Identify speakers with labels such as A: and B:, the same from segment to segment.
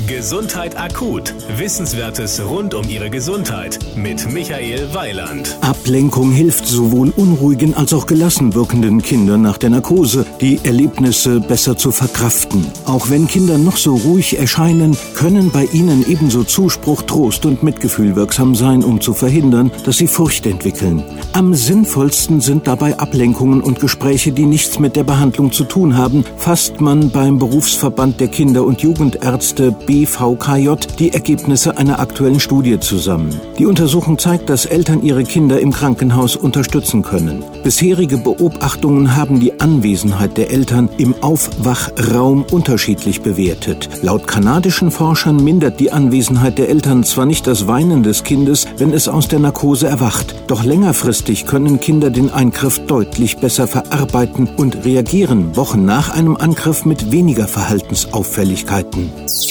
A: Gesundheit akut. Wissenswertes rund um Ihre Gesundheit mit Michael Weiland.
B: Ablenkung hilft sowohl unruhigen als auch gelassen wirkenden Kindern nach der Narkose, die Erlebnisse besser zu verkraften. Auch wenn Kinder noch so ruhig erscheinen, können bei ihnen ebenso Zuspruch, Trost und Mitgefühl wirksam sein, um zu verhindern, dass sie Furcht entwickeln. Am sinnvollsten sind dabei Ablenkungen und Gespräche, die nichts mit der Behandlung zu tun haben, fasst man beim Berufsverband der Kinder- und Jugendärzte BVKJ die Ergebnisse einer aktuellen Studie zusammen. Die Untersuchung zeigt, dass Eltern ihre Kinder im Krankenhaus unterstützen können. Bisherige Beobachtungen haben die Anwesenheit der Eltern im Aufwachraum unterschiedlich bewertet. Laut kanadischen Forschern mindert die Anwesenheit der Eltern zwar nicht das Weinen des Kindes, wenn es aus der Narkose erwacht, doch längerfristig können Kinder den Eingriff deutlich besser verarbeiten und reagieren Wochen nach einem Angriff mit weniger Verhaltensauffälligkeiten.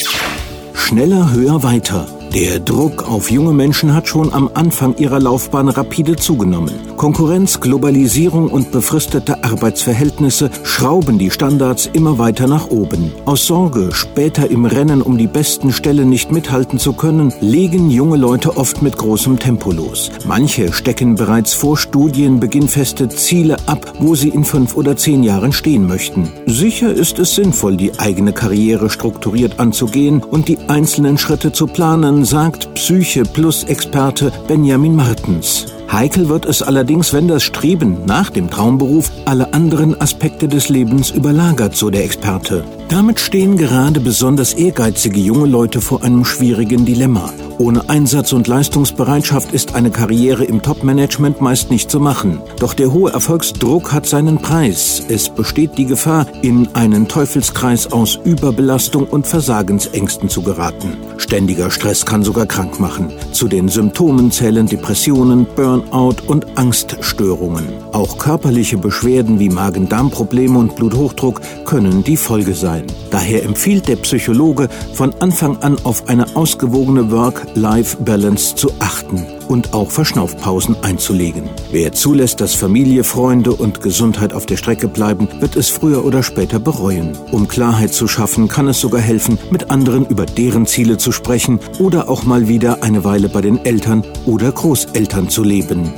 B: Schneller, höher, weiter. Der Druck auf junge Menschen hat schon am Anfang ihrer Laufbahn rapide zugenommen. Konkurrenz, Globalisierung und befristete Arbeitsverhältnisse schrauben die Standards immer weiter nach oben. Aus Sorge, später im Rennen um die besten Stellen nicht mithalten zu können, legen junge Leute oft mit großem Tempo los. Manche stecken bereits vor Studienbeginn feste Ziele ab, wo sie in 5 oder 10 Jahren stehen möchten. Sicher ist es sinnvoll, die eigene Karriere strukturiert anzugehen und die einzelnen Schritte zu planen, sagt Psyche-Plus-Experte Benjamin Martens. Heikel wird es allerdings, wenn das Streben nach dem Traumberuf alle anderen Aspekte des Lebens überlagert, so der Experte. Damit stehen gerade besonders ehrgeizige junge Leute vor einem schwierigen Dilemma. Ohne Einsatz und Leistungsbereitschaft ist eine Karriere im Top-Management meist nicht zu machen. Doch der hohe Erfolgsdruck hat seinen Preis. Es besteht die Gefahr, in einen Teufelskreis aus Überbelastung und Versagensängsten zu geraten. Ständiger Stress kann sogar krank machen. Zu den Symptomen zählen Depressionen, Burnout und Angststörungen. Auch körperliche Beschwerden wie Magen-Darm-Probleme und Bluthochdruck können die Folge sein. Daher empfiehlt der Psychologe, von Anfang an auf eine ausgewogene Work-Life-Balance zu achten und auch Verschnaufpausen einzulegen. Wer zulässt, dass Familie, Freunde und Gesundheit auf der Strecke bleiben, wird es früher oder später bereuen. Um Klarheit zu schaffen, kann es sogar helfen, mit anderen über deren Ziele zu sprechen oder auch mal wieder eine Weile bei den Eltern oder Großeltern zu leben.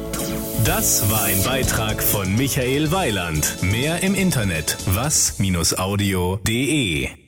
A: Das war ein Beitrag von Michael Weiland. Mehr im Internet was-audio.de